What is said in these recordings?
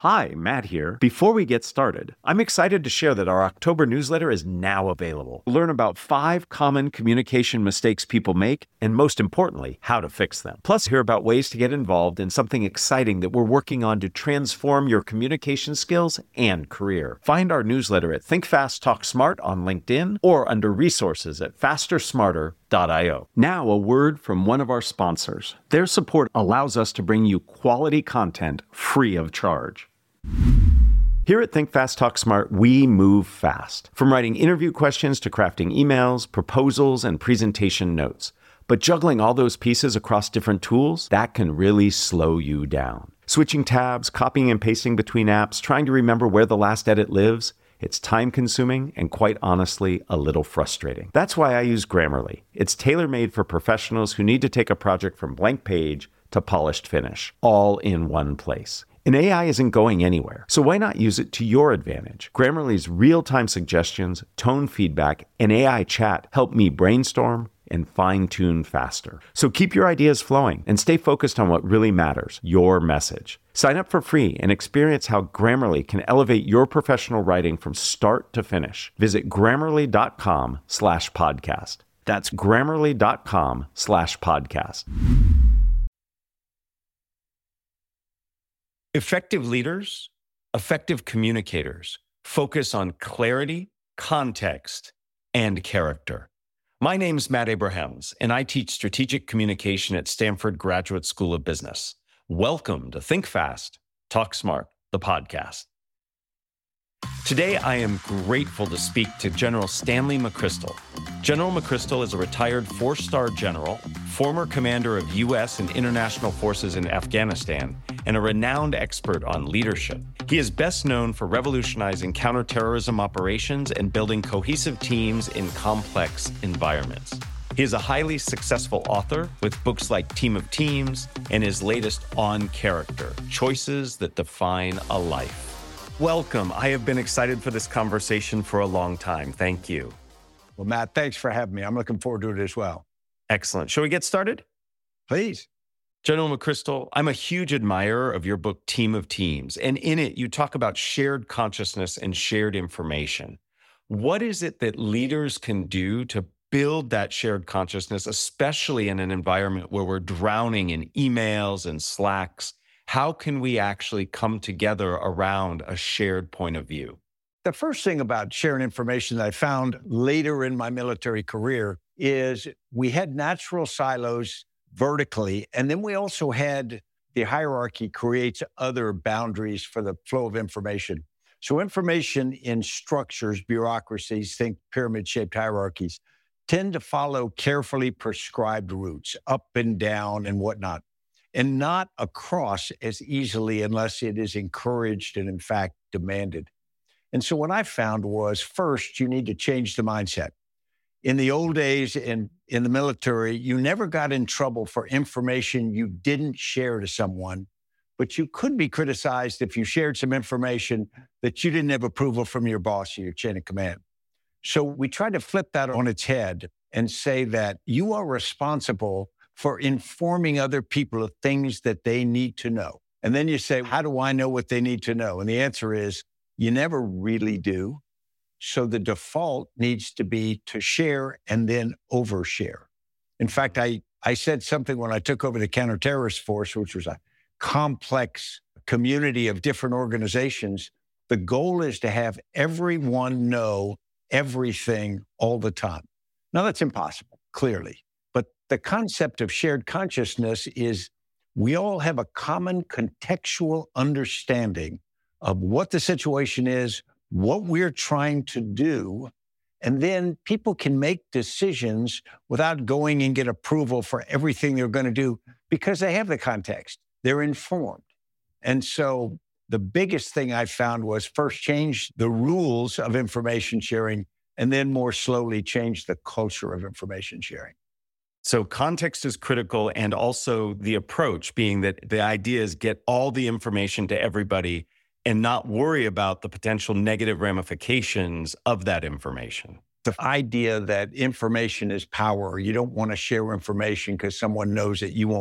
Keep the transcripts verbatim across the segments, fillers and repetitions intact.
Hi, Matt here. Before we get started, I'm excited to share that our October newsletter is now available. Learn about five common communication mistakes people make, and most importantly, how to fix them. Plus, hear about ways to get involved in something exciting that we're working on to transform your communication skills and career. Find our newsletter at Think Fast, Talk Smart on LinkedIn or under resources at faster smarter dot io. Now, a word from one of our sponsors. Their support allows us to bring you quality content free of charge. Here at Think Fast, Talk Smart, we move fast. From writing interview questions to crafting emails, proposals, and presentation notes. But juggling all those pieces across different tools, that can really slow you down. Switching tabs, copying and pasting between apps, trying to remember where the last edit lives, it's time-consuming and, quite honestly, a little frustrating. That's why I use Grammarly. It's tailor-made for professionals who need to take a project from blank page to polished finish, all in one place. And A I isn't going anywhere, so why not use it to your advantage? Grammarly's real-time suggestions, tone feedback, and A I chat help me brainstorm and fine-tune faster. So keep your ideas flowing and stay focused on what really matters, your message. Sign up for free and experience how Grammarly can elevate your professional writing from start to finish. Visit grammarly.com slash podcast. That's grammarly.com slash podcast. Effective leaders, effective communicators focus on clarity, context, and character. My name's Matt Abrahams, and I teach strategic communication at Stanford Graduate School of Business. Welcome to Think Fast, Talk Smart, the podcast. Today, I am grateful to speak to General Stanley McChrystal. General McChrystal is a retired four-star general, former commander of U S and international forces in Afghanistan, and a renowned expert on leadership. He is best known for revolutionizing counterterrorism operations and building cohesive teams in complex environments. He is a highly successful author with books like Team of Teams and his latest On Character, Choices That Define a Life. Welcome. I have been excited for this conversation for a long time. Thank you. Well, Matt, thanks for having me. I'm looking forward to it as well. Excellent. Shall we get started? Please. General McChrystal, I'm a huge admirer of your book, Team of Teams, and in it, you talk about shared consciousness and shared information. What is it that leaders can do to build that shared consciousness, especially in an environment where we're drowning in emails and Slacks? How can we actually come together around a shared point of view? The first thing about sharing information that I found later in my military career is we had natural silos vertically, and then we also had the hierarchy creates other boundaries for the flow of information. So information in structures, bureaucracies, think pyramid-shaped hierarchies, tend to follow carefully prescribed routes, up and down and whatnot, and not across as easily unless it is encouraged and, in fact, demanded. And so what I found was, first, you need to change the mindset. In the old days in, in the military, you never got in trouble for information you didn't share to someone, but you could be criticized if you shared some information that you didn't have approval from your boss or your chain of command. So we tried to flip that on its head and say that you are responsible for informing other people of things that they need to know. And then you say, how do I know what they need to know? And the answer is, you never really do. So the default needs to be to share and then overshare. In fact, I, I said something when I took over the counterterrorist force, which was a complex community of different organizations. The goal is to have everyone know everything all the time. Now, that's impossible, clearly. But the concept of shared consciousness is we all have a common contextual understanding of what the situation is, what we're trying to do, and then people can make decisions without going and get approval for everything they're going to do because they have the context. They're informed. And so the biggest thing I found was first change the rules of information sharing and then more slowly change the culture of information sharing. So context is critical, and also the approach being that the idea is get all the information to everybody and not worry about the potential negative ramifications of that information. The idea that information is power, you don't want to share information because someone knows that you won't be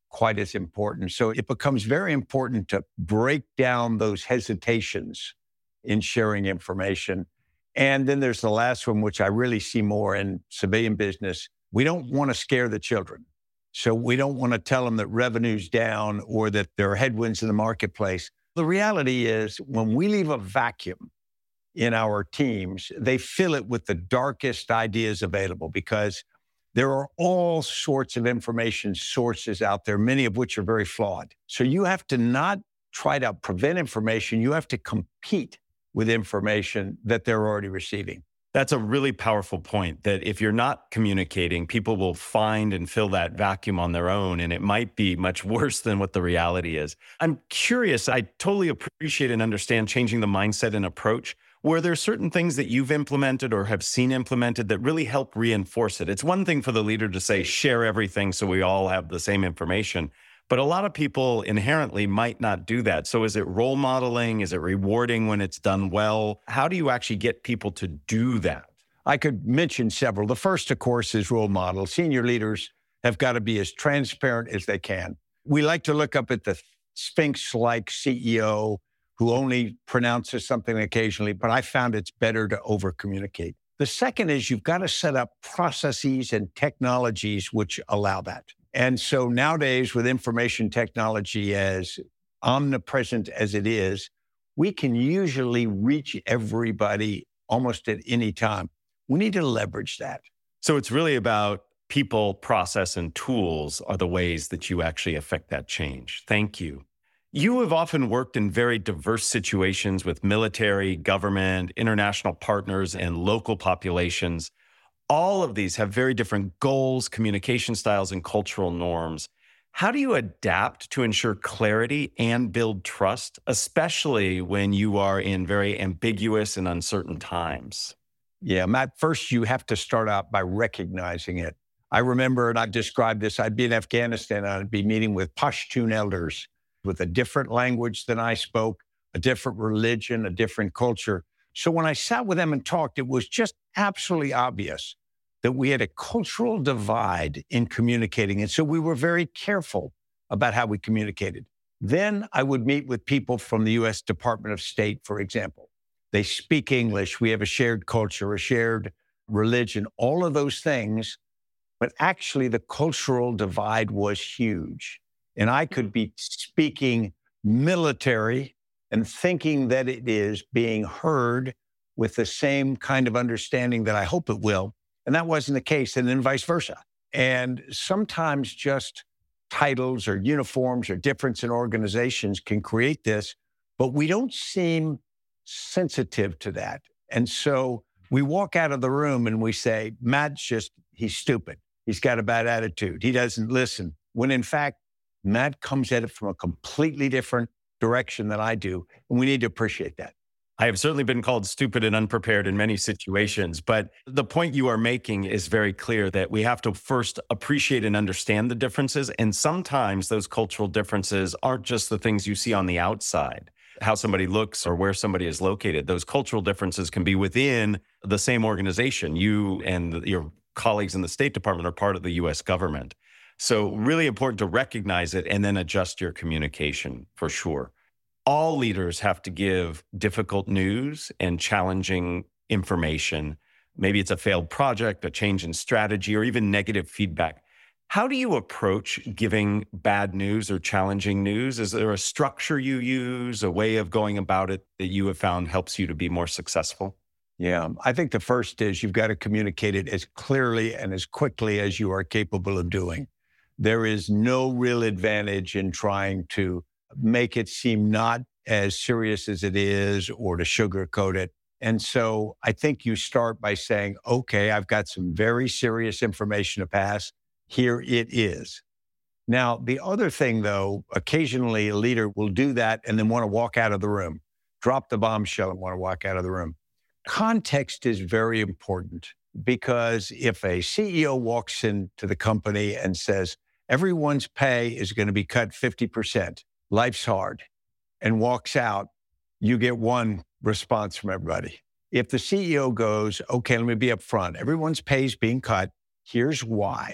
quite as important. So it becomes very important to break down those hesitations in sharing information. And then there's the last one, which I really see more in civilian business. We don't want to scare the children. So we don't want to tell them that revenue's down or that there are headwinds in the marketplace. The reality is when we leave a vacuum in our teams, they fill it with the darkest ideas available because there are all sorts of information sources out there, many of which are very flawed. So you have to not try to prevent information. You have to compete with information that they're already receiving. That's a really powerful point, that if you're not communicating, people will find and fill that vacuum on their own, and it might be much worse than what the reality is. I'm curious, I totally appreciate and understand changing the mindset and approach. Were there certain things that you've implemented or have seen implemented that really help reinforce it? It's one thing for the leader to say, share everything so we all have the same information. But a lot of people inherently might not do that. So is it role modeling? Is it rewarding when it's done well? How do you actually get people to do that? I could mention several. The first, of course, is role model. Senior leaders have got to be as transparent as they can. We like to look up at the Sphinx-like C E O who only pronounces something occasionally, but I found it's better to over-communicate. The second is you've got to set up processes and technologies which allow that. And so nowadays, with information technology as omnipresent as it is, we can usually reach everybody almost at any time. We need to leverage that. So it's really about people, process, and tools are the ways that you actually affect that change. Thank you. You have often worked in very diverse situations with military, government, international partners, and local populations. All of these have very different goals, communication styles, and cultural norms. How do you adapt to ensure clarity and build trust, especially when you are in very ambiguous and uncertain times? Yeah, Matt, first you have to start out by recognizing it. I remember, and I've described this, I'd be in Afghanistan, and I'd be meeting with Pashtun elders with a different language than I spoke, a different religion, a different culture. So when I sat with them and talked, it was just absolutely obvious that we had a cultural divide in communicating. And so we were very careful about how we communicated. Then I would meet with people from the U S Department of State, for example. They speak English. We have a shared culture, a shared religion, all of those things. But actually, the cultural divide was huge. And I could be speaking military and thinking that it is being heard with the same kind of understanding that I hope it will. And that wasn't the case, and then vice versa. And sometimes just titles or uniforms or difference in organizations can create this, but we don't seem sensitive to that. And so we walk out of the room and we say, Matt's just, he's stupid. He's got a bad attitude. He doesn't listen. When in fact, Matt comes at it from a completely different direction than I do. And we need to appreciate that. I have certainly been called stupid and unprepared in many situations, but the point you are making is very clear that we have to first appreciate and understand the differences. And sometimes those cultural differences aren't just the things you see on the outside, how somebody looks or where somebody is located. Those cultural differences can be within the same organization. You and your colleagues in the State Department are part of the U S government. So really important to recognize it and then adjust your communication for sure. All leaders have to give difficult news and challenging information. Maybe it's a failed project, a change in strategy, or even negative feedback. How do you approach giving bad news or challenging news? Is there a structure you use, a way of going about it that you have found helps you to be more successful? Yeah, I think the first is you've got to communicate it as clearly and as quickly as you are capable of doing. There is no real advantage in trying to make it seem not as serious as it is or to sugarcoat it. And so I think you start by saying, okay, I've got some very serious information to pass. Here it is. Now, the other thing, though, occasionally a leader will do that and then want to walk out of the room, drop the bombshell and want to walk out of the room. Context is very important because if a C E O walks into the company and says, everyone's pay is going to be cut fifty percent, life's hard, and walks out, you get one response from everybody. If the C E O goes, okay, let me be upfront, everyone's pay is being cut, here's why.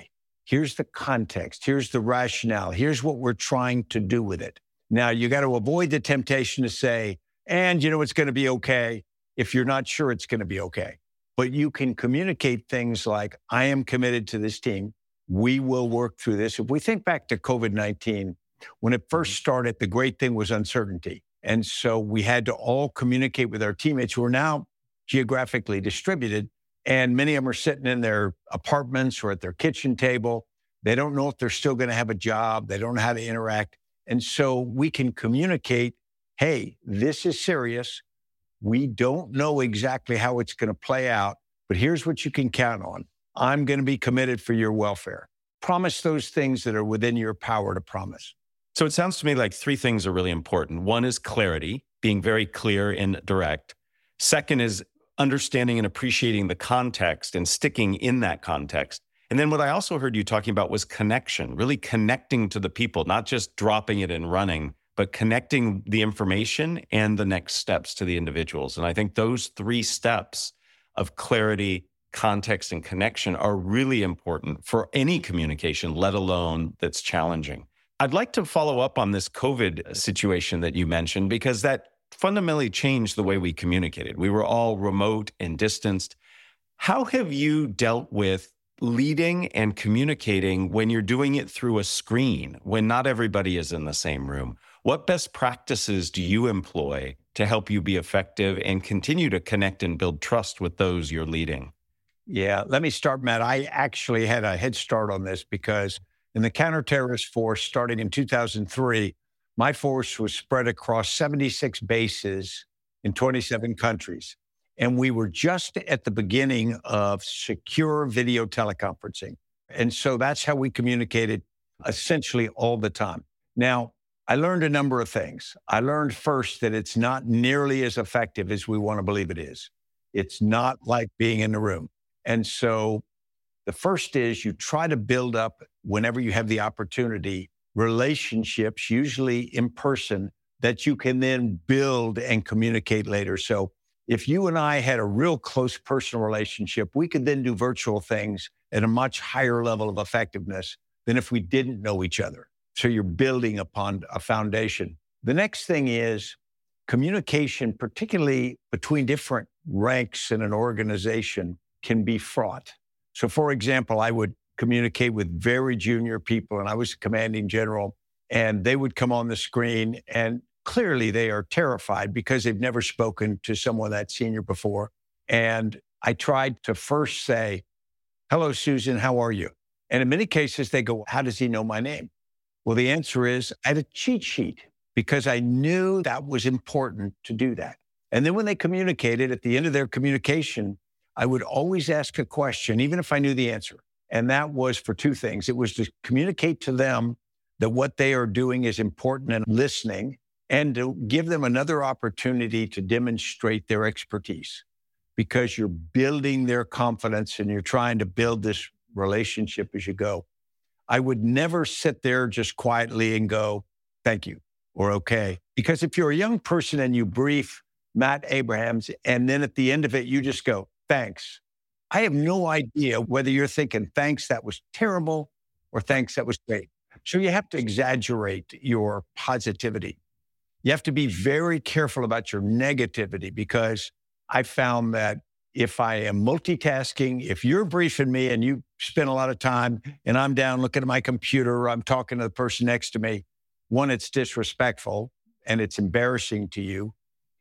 Here's the context. Here's the rationale. Here's what we're trying to do with it. Now, you got to avoid the temptation to say, and you know, it's going to be okay if you're not sure it's going to be okay. But you can communicate things like, I am committed to this team. We will work through this. If we think back to COVID nineteen, when it first started, the great thing was uncertainty. And so we had to all communicate with our teammates who are now geographically distributed. And many of them are sitting in their apartments or at their kitchen table. They don't know if they're still going to have a job. They don't know how to interact. And so we can communicate, hey, this is serious. We don't know exactly how it's going to play out, but here's what you can count on. I'm going to be committed for your welfare. Promise those things that are within your power to promise. So it sounds to me like three things are really important. One is clarity, being very clear and direct. Second is understanding and appreciating the context and sticking in that context. And then what I also heard you talking about was connection, really connecting to the people, not just dropping it and running, but connecting the information and the next steps to the individuals. And I think those three steps of clarity, context, and connection are really important for any communication, let alone that's challenging. I'd like to follow up on this COVID situation that you mentioned, because that fundamentally changed the way we communicated. We were all remote and distanced. How have you dealt with leading and communicating when you're doing it through a screen, when not everybody is in the same room? What best practices do you employ to help you be effective and continue to connect and build trust with those you're leading? Yeah, let me start, Matt. I actually had a head start on this because in the counterterrorist force, starting in two thousand three, my force was spread across seventy-six bases in twenty-seven countries. And we were just at the beginning of secure video teleconferencing. And so that's how we communicated essentially all the time. Now, I learned a number of things. I learned first that it's not nearly as effective as we want to believe it is. It's not like being in the room. And so the first is you try to build up, whenever you have the opportunity, relationships, usually in person, that you can then build and communicate later. So if you and I had a real close personal relationship, we could then do virtual things at a much higher level of effectiveness than if we didn't know each other. So you're building upon a foundation. The next thing is communication, particularly between different ranks in an organization, can be fraught. So for example, I would communicate with very junior people, and I was a commanding general, and they would come on the screen, and clearly they are terrified because they've never spoken to someone that senior before. And I tried to first say, hello, Susan, how are you? And in many cases, they go, how does he know my name? Well, the answer is I had a cheat sheet because I knew that was important to do that. And then when they communicated, at the end of their communication, I would always ask a question, even if I knew the answer. And that was for two things. It was to communicate to them that what they are doing is important and listening, and to give them another opportunity to demonstrate their expertise, because you're building their confidence and you're trying to build this relationship as you go. I would never sit there just quietly and go, thank you, or okay. Because if you're a young person and you brief Matt Abrahams, and then at the end of it, you just go, thanks. I have no idea whether you're thinking, thanks, that was terrible, or thanks, that was great. So you have to exaggerate your positivity. You have to be very careful about your negativity, because I found that if I am multitasking, if you're briefing me and you spend a lot of time and I'm down looking at my computer, or I'm talking to the person next to me, one, it's disrespectful and it's embarrassing to you.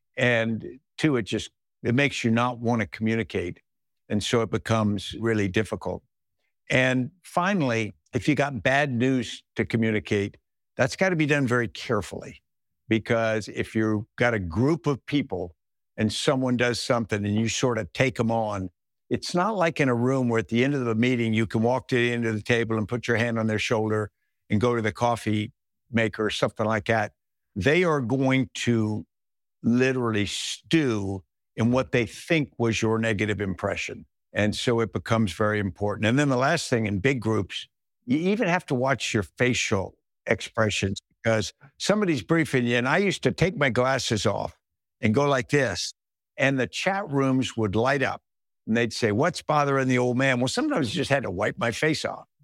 And two, it just, it makes you not want to communicate. And so it becomes really difficult. And finally, if you got bad news to communicate, that's got to be done very carefully. Because if you've got a group of people and someone does something and you sort of take them on, it's not like in a room where at the end of the meeting, you can walk to the end of the table and put your hand on their shoulder and go to the coffee maker or something like that. They are going to literally stew in what they think was your negative impression. And so it becomes very important. And then the last thing, in big groups, you even have to watch your facial expressions, because somebody's briefing you. And I used to take my glasses off and go like this, and the chat rooms would light up and they'd say, what's bothering the old man? Well, sometimes I just had to wipe my face off.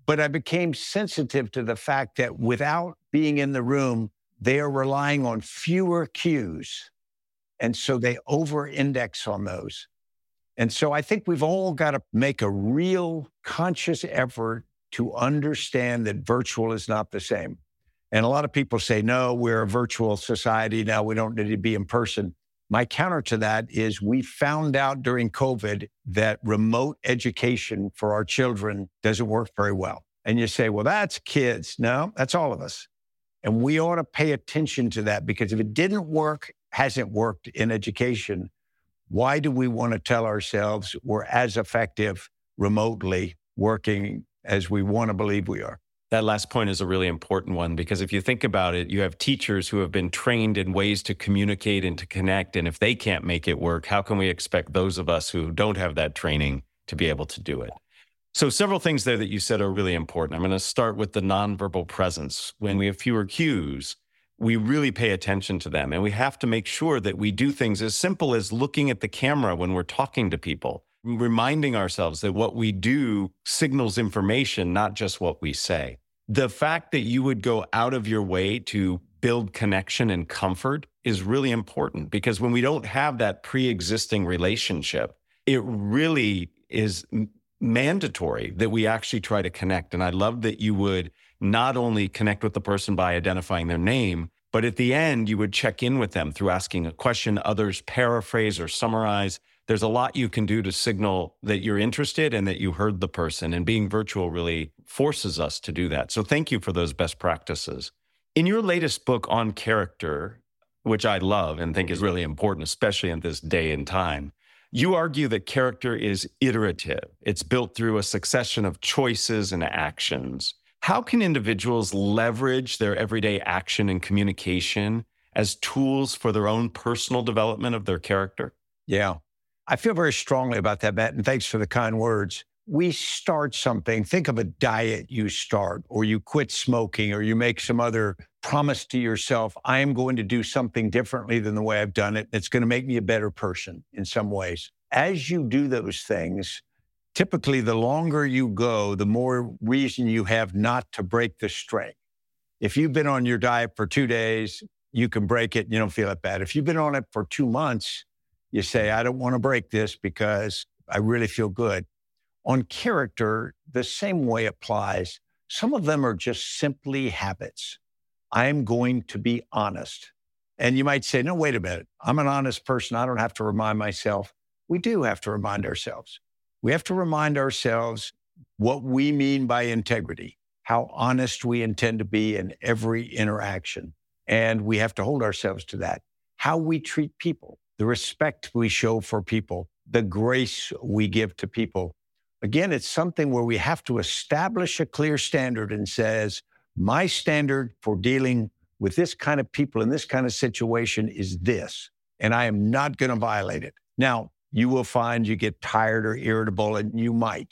But I became sensitive to the fact that without being in the room, they are relying on fewer cues. And so they over-index on those. And so I think we've all got to make a real conscious effort to understand that virtual is not the same. And a lot of people say, no, we're a virtual society now, we don't need to be in person. My counter to that is we found out during COVID that remote education for our children doesn't work very well. And you say, well, that's kids. No, that's all of us. And we ought to pay attention to that, because if it didn't work, hasn't worked in education, why do we want to tell ourselves we're as effective remotely working as we want to believe we are? That last point is a really important one, because if you think about it, you have teachers who have been trained in ways to communicate and to connect. And if they can't make it work, how can we expect those of us who don't have that training to be able to do it? So several things there that you said are really important. I'm going to start with the nonverbal presence. When we have fewer cues, we really pay attention to them. And we have to make sure that we do things as simple as looking at the camera when we're talking to people, reminding ourselves that what we do signals information, not just what we say. The fact that you would go out of your way to build connection and comfort is really important, because when we don't have that pre-existing relationship, it really is mandatory that we actually try to connect. And I love that you would not only connect with the person by identifying their name, but at the end, you would check in with them through asking a question, others paraphrase or summarize. There's a lot you can do to signal that you're interested and that you heard the person, and being virtual really forces us to do that. So thank you for those best practices. In your latest book on character, which I love and think is really important, especially in this day and time, you argue that character is iterative. It's built through a succession of choices and actions. How can individuals leverage their everyday action and communication as tools for their own personal development of their character? Yeah, I feel very strongly about that, Matt, and thanks for the kind words. We start something, think of a diet you start, or you quit smoking, or you make some other promise to yourself, I am going to do something differently than the way I've done it. It's going to make me a better person in some ways. As you do those things, typically the longer you go, the more reason you have not to break the string. If you've been on your diet for two days, you can break it and you don't feel that bad. If you've been on it for two months, you say, I don't want to break this because I really feel good. On character, the same way applies. Some of them are just simply habits. I'm going to be honest. And you might say, no, wait a minute. I'm an honest person. I don't have to remind myself. We do have to remind ourselves. We have to remind ourselves what we mean by integrity, how honest we intend to be in every interaction. And we have to hold ourselves to that. How we treat people, the respect we show for people, the grace we give to people. Again, it's something where we have to establish a clear standard and says, my standard for dealing with this kind of people in this kind of situation is this, and I am not going to violate it. Now, you will find you get tired or irritable, and you might,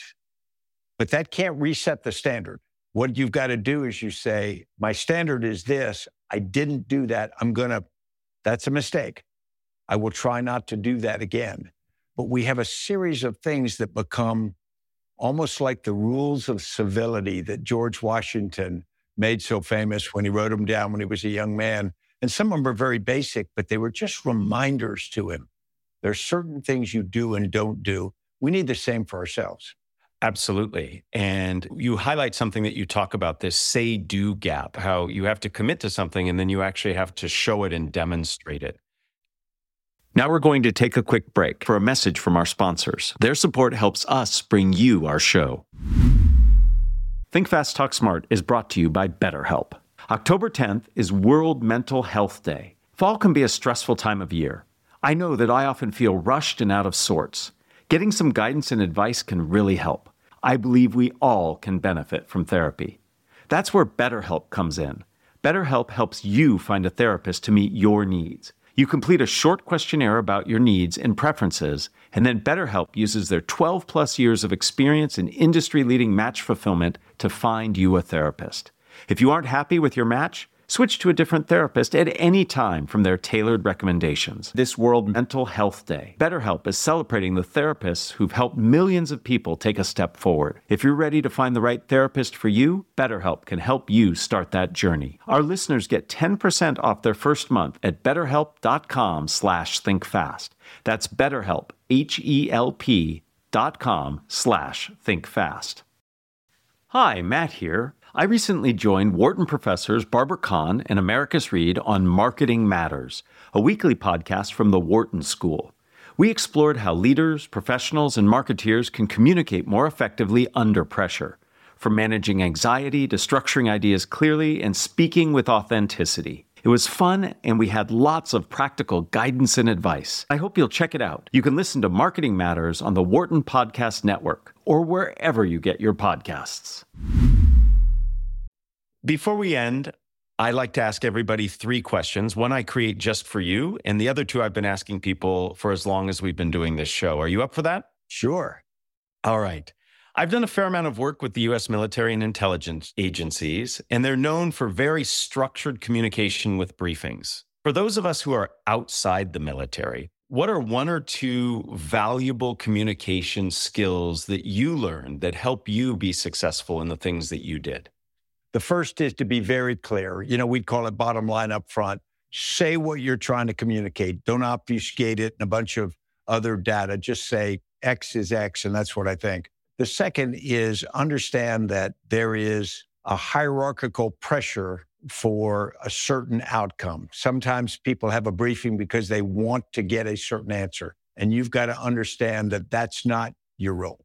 but that can't reset the standard. What you've got to do is you say, my standard is this. I didn't do that. I'm going to, that's a mistake. I will try not to do that again. But we have a series of things that become almost like the rules of civility that George Washington made so famous when he wrote them down when he was a young man. And some of them are very basic, but they were just reminders to him. There are certain things you do and don't do. We need the same for ourselves. Absolutely. And you highlight something that you talk about, this say-do gap, how you have to commit to something and then you actually have to show it and demonstrate it. Now we're going to take a quick break for a message from our sponsors. Their support helps us bring you our show. Think Fast, Talk Smart is brought to you by BetterHelp. October tenth is World Mental Health Day. Fall can be a stressful time of year. I know that I often feel rushed and out of sorts. Getting some guidance and advice can really help. I believe we all can benefit from therapy. That's where BetterHelp comes in. BetterHelp helps you find a therapist to meet your needs. You complete a short questionnaire about your needs and preferences, and then BetterHelp uses their twelve plus years of experience in industry-leading match fulfillment to find you a therapist. If you aren't happy with your match, Switch to a different therapist at any time from their tailored recommendations. This World Mental Health Day, BetterHelp is celebrating the therapists who've helped millions of people take a step forward. If you're ready to find the right therapist for you, BetterHelp can help you start that journey. Our listeners get ten percent off their first month at betterhelp.com slash thinkfast. That's BetterHelp, H E L P dot com slash thinkfast. Hi, Matt here. I recently joined Wharton professors Barbara Kahn and Americus Reed on Marketing Matters, a weekly podcast from the Wharton School. We explored how leaders, professionals, and marketeers can communicate more effectively under pressure, from managing anxiety to structuring ideas clearly and speaking with authenticity. It was fun, and we had lots of practical guidance and advice. I hope you'll check it out. You can listen to Marketing Matters on the Wharton Podcast Network or wherever you get your podcasts. Before we end, I like to ask everybody three questions. One I create just for you, and the other two I've been asking people for as long as we've been doing this show. Are you up for that? Sure. All right. I've done a fair amount of work with the U S military and intelligence agencies, and they're known for very structured communication with briefings. For those of us who are outside the military, what are one or two valuable communication skills that you learned that help you be successful in the things that you did? The first is to be very clear. You know, we'd call it bottom line up front. Say what you're trying to communicate. Don't obfuscate it in a bunch of other data. Just say X is X, and that's what I think. The second is understand that there is a hierarchical pressure for a certain outcome. Sometimes people have a briefing because they want to get a certain answer, and you've got to understand that that's not your role.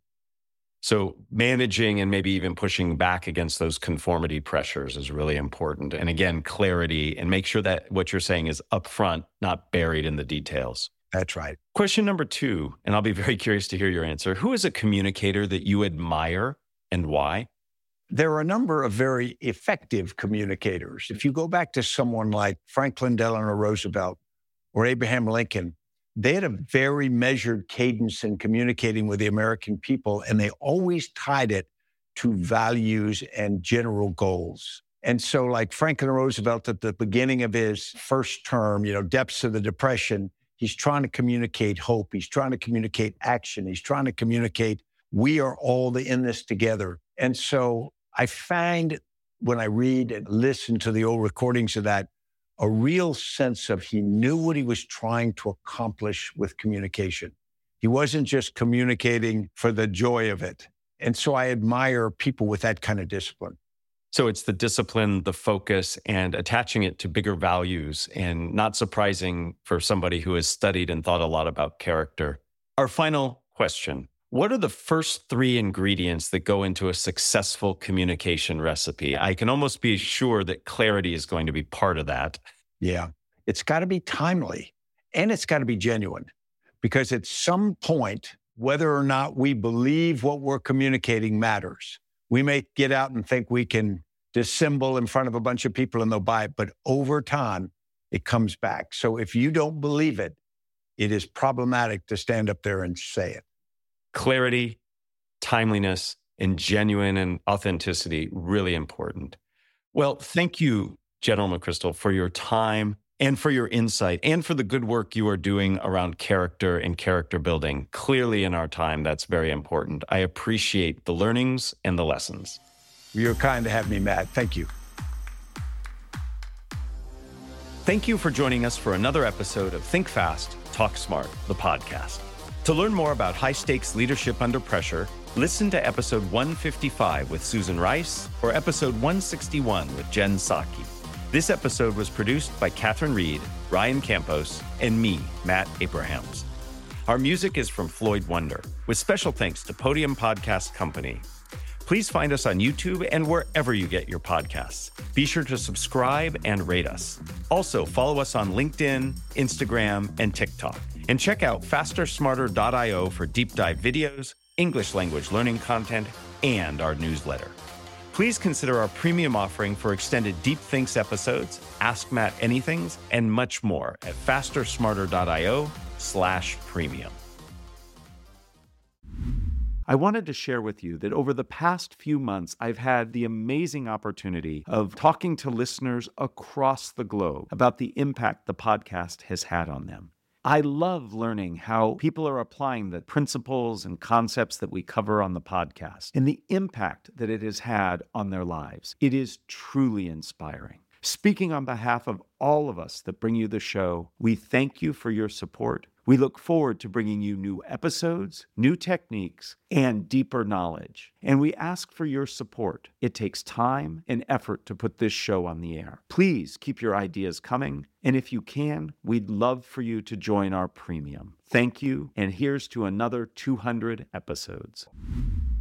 So managing and maybe even pushing back against those conformity pressures is really important. And again, clarity, and make sure that what you're saying is upfront, not buried in the details. That's right. Question number two, and I'll be very curious to hear your answer. Who is a communicator that you admire and why? There are a number of very effective communicators. If you go back to someone like Franklin Delano Roosevelt or Abraham Lincoln, they had a very measured cadence in communicating with the American people, and they always tied it to values and general goals. And so like Franklin Roosevelt at the beginning of his first term, you know, depths of the Depression, he's trying to communicate hope. He's trying to communicate action. He's trying to communicate, we are all in this together. And so I find when I read and listen to the old recordings of that, a real sense of he knew what he was trying to accomplish with communication. He wasn't just communicating for the joy of it. And so I admire people with that kind of discipline. So it's the discipline, the focus, and attaching it to bigger values, and not surprising for somebody who has studied and thought a lot about character. Our final question. What are the first three ingredients that go into a successful communication recipe? I can almost be sure that clarity is going to be part of that. Yeah. It's got to be timely, and it's got to be genuine, because at some point, whether or not we believe what we're communicating matters. We may get out and think we can dissemble in front of a bunch of people and they'll buy it, but over time, it comes back. So if you don't believe it, it is problematic to stand up there and say it. Clarity, timeliness, and genuine and authenticity, really important. Well, thank you, General McChrystal, for your time and for your insight and for the good work you are doing around character and character building. Clearly in our time, that's very important. I appreciate the learnings and the lessons. You're kind to have me, Matt. Thank you. Thank you for joining us for another episode of Think Fast, Talk Smart, the podcast. To learn more about high-stakes leadership under pressure, listen to episode one fifty-five with Susan Rice or episode one sixty-one with Jen Psaki. This episode was produced by Catherine Reed, Ryan Campos, and me, Matt Abrahams. Our music is from Floyd Wonder, with special thanks to Podium Podcast Company. Please find us on YouTube and wherever you get your podcasts. Be sure to subscribe and rate us. Also, follow us on LinkedIn, Instagram, and TikTok. And check out faster smarter dot io for deep dive videos, English language learning content, and our newsletter. Please consider our premium offering for extended Deep Thinks episodes, Ask Matt Anythings, and much more at faster smarter dot io slash premium. I wanted to share with you that over the past few months, I've had the amazing opportunity of talking to listeners across the globe about the impact the podcast has had on them. I love learning how people are applying the principles and concepts that we cover on the podcast and the impact that it has had on their lives. It is truly inspiring. Speaking on behalf of all of us that bring you the show, we thank you for your support. We look forward to bringing you new episodes, new techniques, and deeper knowledge. And we ask for your support. It takes time and effort to put this show on the air. Please keep your ideas coming. And if you can, we'd love for you to join our premium. Thank you. And here's to another two hundred episodes.